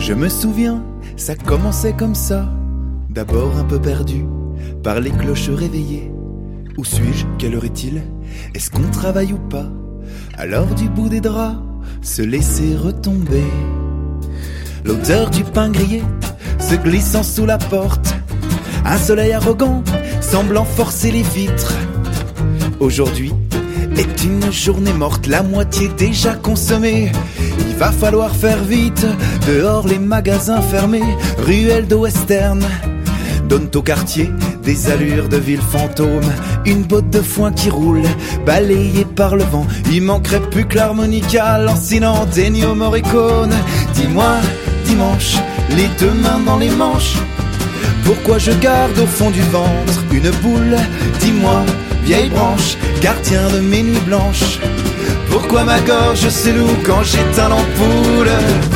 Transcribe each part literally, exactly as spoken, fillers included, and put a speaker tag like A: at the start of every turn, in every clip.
A: Je me souviens, ça commençait comme ça. D'abord un peu perdu par les cloches réveillées. Où suis-je? Quelle heure est-il? Est-ce qu'on travaille ou pas? Alors du bout des draps, se laisser retomber. L'odeur du pain grillé se glissant sous la porte. Un soleil arrogant semblant forcer les vitres. Aujourd'hui est une journée morte, la moitié déjà consommée. Il va falloir faire vite, dehors les magasins fermés. Ruelles de western donnent au quartier des allures de ville fantôme. Une botte de foin qui roule, balayée par le vent. Il manquerait plus que l'harmonica lancinant d'Ennio Morricone. Dis-moi, dimanche, les deux mains dans les manches, pourquoi je garde au fond du ventre une boule? Dis-moi, vieille branche, gardien de mes nuits blanches, pourquoi ma gorge s'éloue quand j'éteins l'ampoule?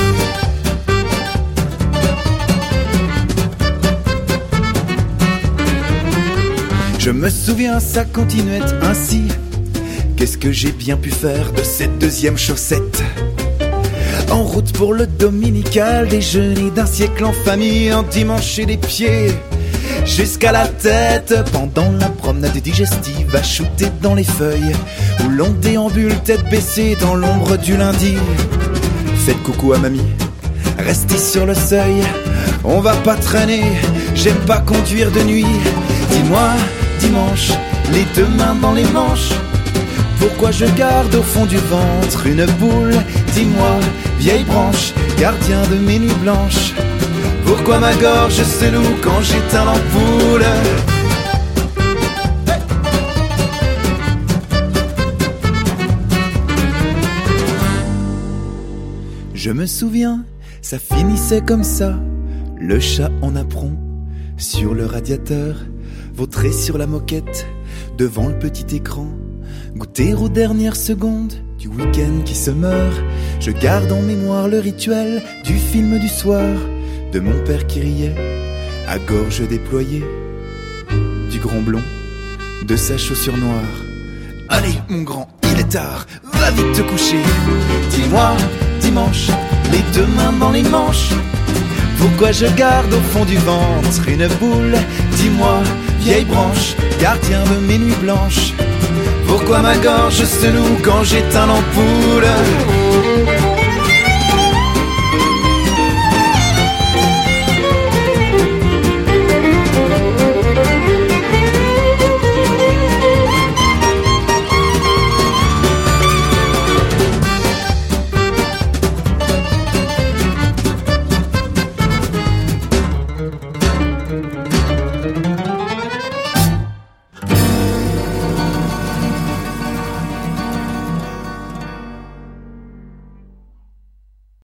A: Je me souviens, ça continuait ainsi. Qu'est-ce que j'ai bien pu faire de cette deuxième chaussette? En route pour le dominical, déjeuner d'un siècle en famille, un dimanche et les pieds jusqu'à la tête. Pendant la promenade digestive, à shooter dans les feuilles, où l'on déambule tête baissée dans l'ombre du lundi. Faites coucou à mamie, restez sur le seuil, on va pas traîner, j'aime pas conduire de nuit. Dis-moi, dimanche, les deux mains dans les manches, pourquoi je garde au fond du ventre une boule? Dis-moi, vieille branche, gardien de mes nuits blanches, pourquoi ma gorge se loue quand j'éteins l'ampoule? Hey! Je me souviens, ça finissait comme ça. Le chat en apron sur le radiateur, vautré sur la moquette devant le petit écran. Goûter aux dernières secondes du week-end qui se meurt. Je garde en mémoire le rituel du film du soir, de mon père qui riait à gorge déployée, du grand blond, de sa chaussure noire. Allez mon grand, il est tard, va vite te coucher. Dis-moi, dimanche, les deux mains dans les manches, pourquoi je garde au fond du ventre une boule? Dis-moi, vieille branche, gardien de mes nuits blanches, pourquoi ma gorge se noue quand j'éteins l'ampoule?